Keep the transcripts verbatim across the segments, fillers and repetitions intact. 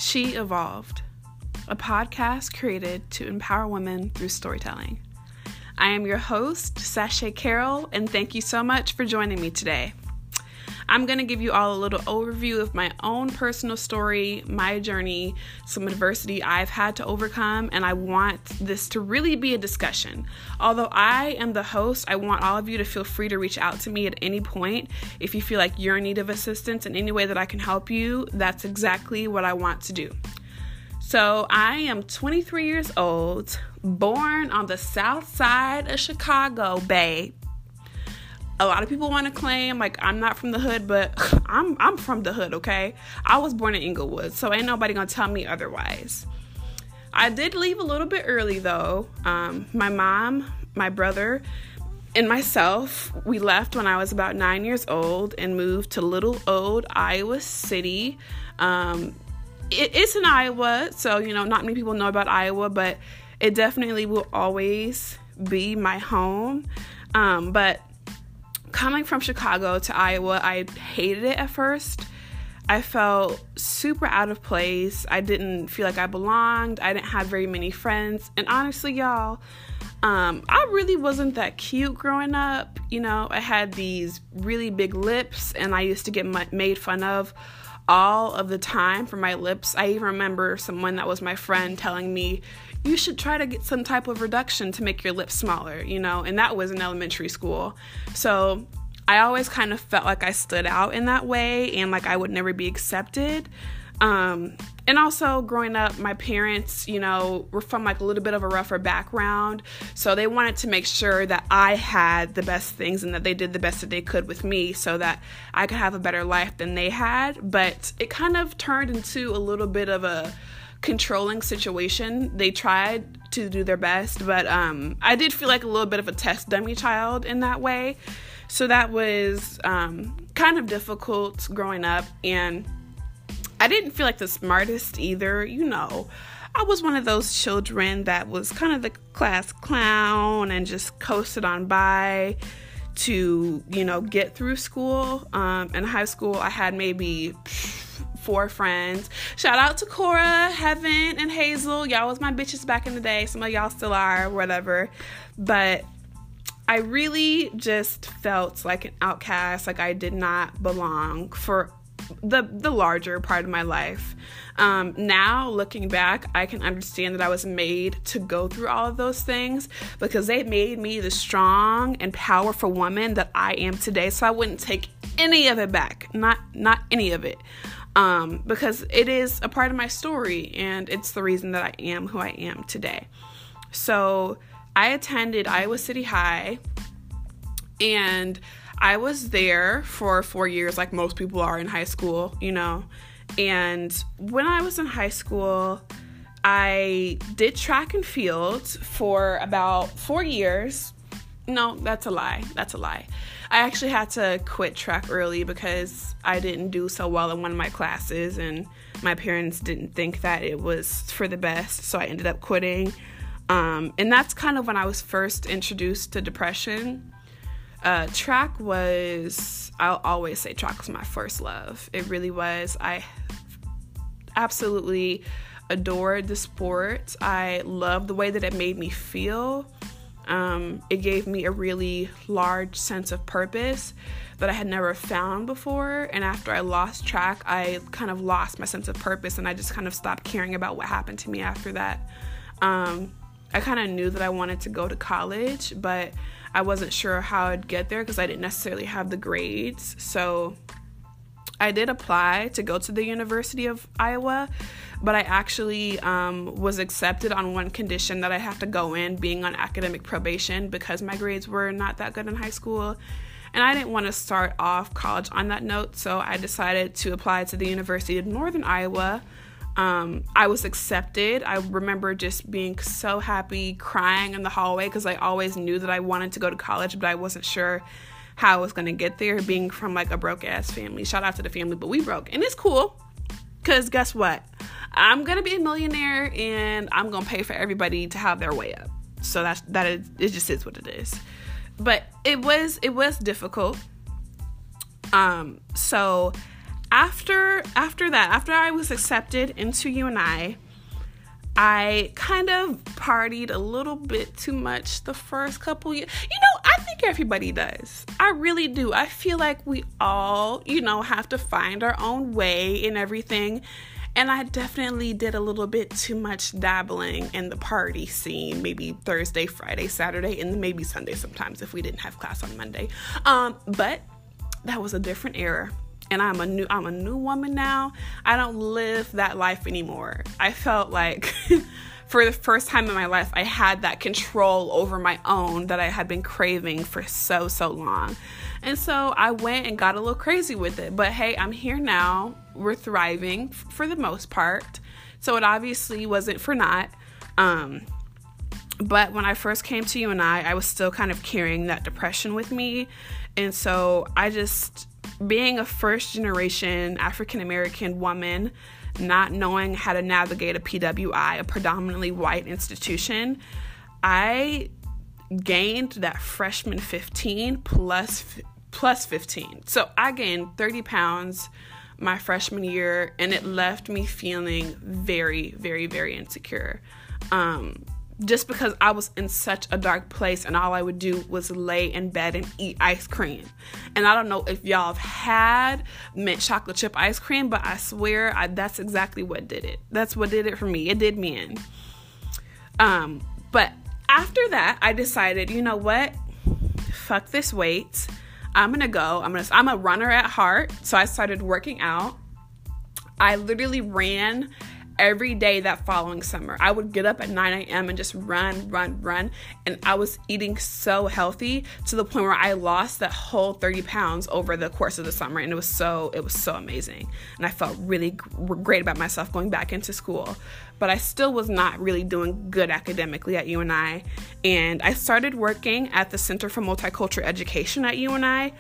She Evolved, a podcast created to empower women through storytelling. I am your host, Sashay Carroll, and thank you so much for joining me today. I'm going to give you all a little overview of my own personal story, my journey, some adversity I've had to overcome, and I want this to really be a discussion. Although I am the host, I want all of you to feel free to reach out to me at any point. If you feel like you're in need of assistance in any way that I can help you, that's exactly what I want to do. So I am twenty-three years old, born on the south side of Chicago, babe. A lot of people want to claim, like, I'm not from the hood, but I'm I'm from the hood, okay? I was born in Inglewood, so ain't nobody gonna tell me otherwise. I did leave a little bit early, though. Um, my mom, my brother, and myself, we left when I was about nine years old and moved to little old Iowa City. Um, it, it's in Iowa, so, you know, not many people know about Iowa, but it definitely will always be my home. Um, but coming from Chicago to Iowa, I hated it at first. I felt super out of place. I didn't feel like I belonged. I didn't have very many friends. And honestly, y'all, um, I really wasn't that cute growing up. You know, I had these really big lips, and I used to get made fun of all of the time for my lips. I even remember someone that was my friend telling me, you should try to get some type of reduction to make your lips smaller, you know, and that was in elementary school. So I always kind of felt like I stood out in that way and like I would never be accepted. Um, and also growing up, my parents, you know, were from like a little bit of a rougher background. So they wanted to make sure that I had the best things and that they did the best that they could with me so that I could have a better life than they had. But it kind of turned into a little bit of a controlling situation. They tried to do their best, but um, I did feel like a little bit of a test dummy child in that way. So that was um, kind of difficult growing up, and I didn't feel like the smartest either. You know, I was one of those children that was kind of the class clown and just coasted on by to, you know, get through school. Um, in high school, I had maybe four friends. Shout out to Cora, Heaven, and Hazel. Y'all was my bitches back in the day. Some of y'all still are, whatever. But I really just felt like an outcast, like I did not belong for the the larger part of my life. Um, now, looking back, I can understand that I was made to go through all of those things because they made me the strong and powerful woman that I am today. So I wouldn't take any of it back, not not any of it. Um, because it is a part of my story and it's the reason that I am who I am today. So I attended Iowa City High, and I was there for four years like most people are in high school, you know. And when I was in high school, I did track and field for about four years. No, that's a lie. That's a lie. I actually had to quit track early because I didn't do so well in one of my classes, and my parents didn't think that it was for the best, so I ended up quitting. Um, and that's kind of when I was first introduced to depression. Uh, track was, I'll always say track was my first love. It really was. I absolutely adored the sport. I loved the way that it made me feel. Um, it gave me a really large sense of purpose that I had never found before. And after I lost track, I kind of lost my sense of purpose, and I just kind of stopped caring about what happened to me after that. Um, I kind of knew that I wanted to go to college, but I wasn't sure how I'd get there because I didn't necessarily have the grades. So I did apply to go to the University of Iowa, but I actually um, was accepted on one condition, that I have to go in being on academic probation because my grades were not that good in high school. And I didn't want to start off college on that note, so I decided to apply to the University of Northern Iowa. Um, I was accepted. I remember just being so happy, crying in the hallway because I always knew that I wanted to go to college, but I wasn't sure how I was going to get there, being from like a broke ass family. Shout out to the family, but we broke. And it's cool because guess what? I'm going to be a millionaire and I'm going to pay for everybody to have their way up. So that's, that is, it just is what it is. But it was, it was difficult. Um, so after after that, after I was accepted into U N I, I kind of partied a little bit too much the first couple years. You know, I think everybody does. I really do. I feel like we all, you know, have to find our own way in everything. And I definitely did a little bit too much dabbling in the party scene, maybe Thursday, Friday, Saturday, and maybe Sunday sometimes if we didn't have class on Monday. Um, but that was a different era. And I'm a new I'm a new woman now. I don't live that life anymore. I felt like for the first time in my life, I had that control over my own that I had been craving for so, so long. And so I went and got a little crazy with it. But hey, I'm here now. We're thriving f- for the most part. So it obviously wasn't for naught. Um, but when I first came to U N I, I was still kind of carrying that depression with me. And so I just... being a first generation African American woman, not knowing how to navigate a P W I, a predominantly white institution, I gained that freshman fifteen plus plus fifteen. So I gained thirty pounds my freshman year, and it left me feeling very, very, very insecure. Um, just because I was in such a dark place and all I would do was lay in bed and eat ice cream. And I don't know if y'all have had mint chocolate chip ice cream, but I swear I, that's exactly what did it. That's what did it for me. It did me in. Um, but after that, I decided, you know what? Fuck this weight. I'm going to go. I'm going to, I'm a runner at heart. So I started working out. I literally ran every day that following summer. I would get up at nine a.m. and just run, run, run. And I was eating so healthy to the point where I lost that whole thirty pounds over the course of the summer. And it was so, it was so amazing. And I felt really g- great about myself going back into school. But I still was not really doing good academically at U N I. And I started working at the Center for Multicultural Education at U N I.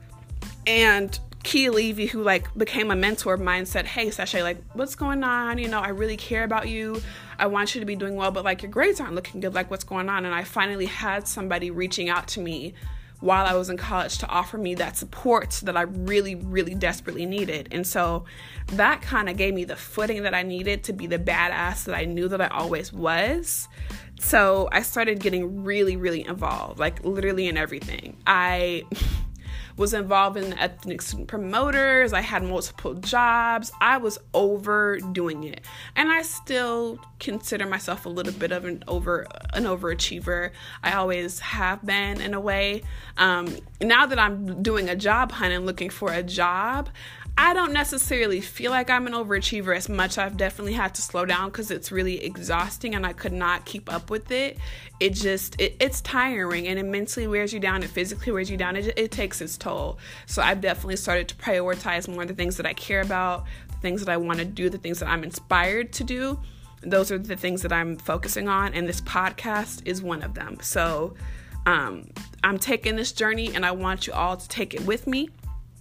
And Kia Levy, who like became a mentor of mine, said, "Hey, Sashay, like, what's going on? You know, I really care about you. I want you to be doing well, but like your grades aren't looking good. Like, what's going on?" And I finally had somebody reaching out to me while I was in college to offer me that support that I really, really desperately needed. And so that kind of gave me the footing that I needed to be the badass that I knew that I always was. So I started getting really, really involved, like literally in everything. I was involved in ethnic student promoters. I had multiple jobs. I was overdoing it. And I still consider myself a little bit of an over an overachiever. I always have been in a way. Um, now that I'm doing a job hunt and looking for a job, I don't necessarily feel like I'm an overachiever as much. I've definitely had to slow down because it's really exhausting and I could not keep up with it. It just, it, it's tiring and it mentally wears you down. It physically wears you down. It, it takes its toll. So I've definitely started to prioritize more the things that I care about, the things that I want to do, the things that I'm inspired to do. Those are the things that I'm focusing on. And this podcast is one of them. So um, I'm taking this journey and I want you all to take it with me.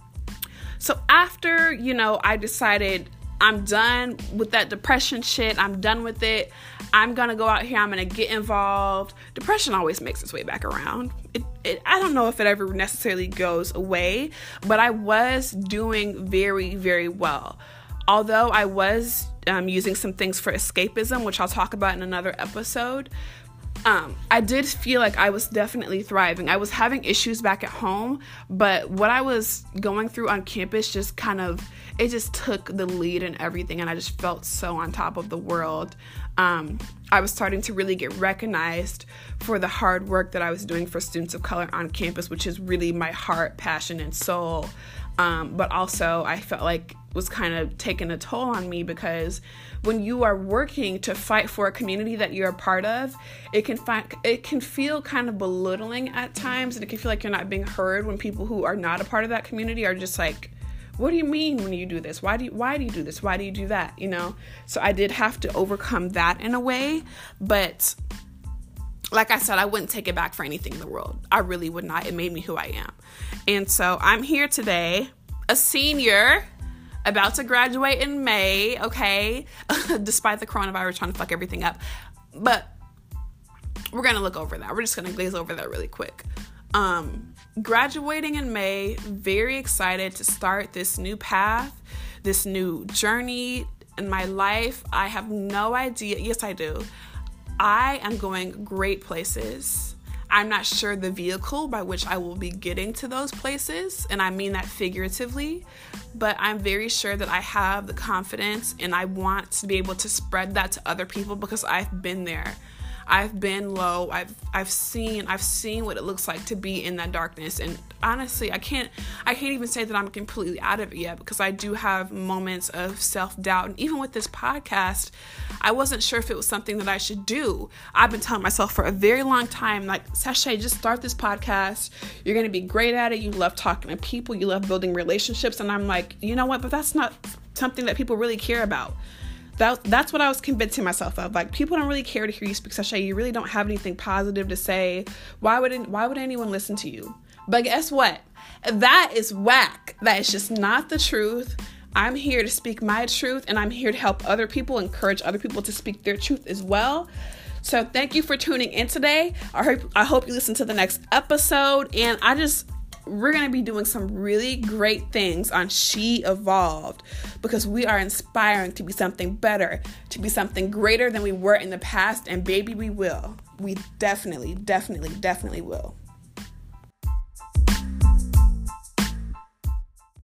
So after, you know, I decided I'm done with that depression shit. I'm done with it. I'm going to go out here. I'm going to get involved. Depression always makes its way back around. It, it, I don't know if it ever necessarily goes away, but I was doing very, very well. Although I was um, using some things for escapism, which I'll talk about in another episode, Um, I did feel like I was definitely thriving. I was having issues back at home, but what I was going through on campus just kind of, it just took the lead in everything, and I just felt so on top of the world. Um, I was starting to really get recognized for the hard work that I was doing for students of color on campus, which is really my heart, passion, and soul. Um, but also I felt like it was kind of taking a toll on me because when you are working to fight for a community that you're a part of, it can find, it can feel kind of belittling at times, and it can feel like you're not being heard when people who are not a part of that community are just like, what do you mean when you do this? Why do you, why do you do this? Why do you do that? You know? So I did have to overcome that in a way, but like I said, I wouldn't take it back for anything in the world. I really would not. It made me who I am. And so I'm here today, a senior, about to graduate in May, okay? Despite the coronavirus trying to fuck everything up. But we're going to look over that. We're just going to glaze over that really quick. Um, graduating in May, very excited to start this new path, this new journey in my life. I have no idea. Yes, I do. I am going great places. I'm not sure the vehicle by which I will be getting to those places, and I mean that figuratively, but I'm very sure that I have the confidence and I want to be able to spread that to other people because I've been there. I've been low. I've I've seen I've seen what it looks like to be in that darkness. And honestly, I can't I can't even say that I'm completely out of it yet because I do have moments of self-doubt. And even with this podcast, I wasn't sure if it was something that I should do. I've been telling myself for a very long time, like, Sashay, just start this podcast. You're going to be great at it. You love talking to people. You love building relationships. And I'm like, you know what? But that's not something that people really care about. That, that's what I was convincing myself of. Like, people don't really care to hear you speak, Sashay. You really don't have anything positive to say. Why would it, why would anyone listen to you? But guess what? That is whack. That is just not the truth. I'm here to speak my truth, and I'm here to help other people, encourage other people to speak their truth as well. So thank you for tuning in today. I hope, I hope you listen to the next episode. And I just... we're going to be doing some really great things on She Evolved because we are inspiring to be something better, to be something greater than we were in the past. And baby, we will. We definitely, definitely, definitely will.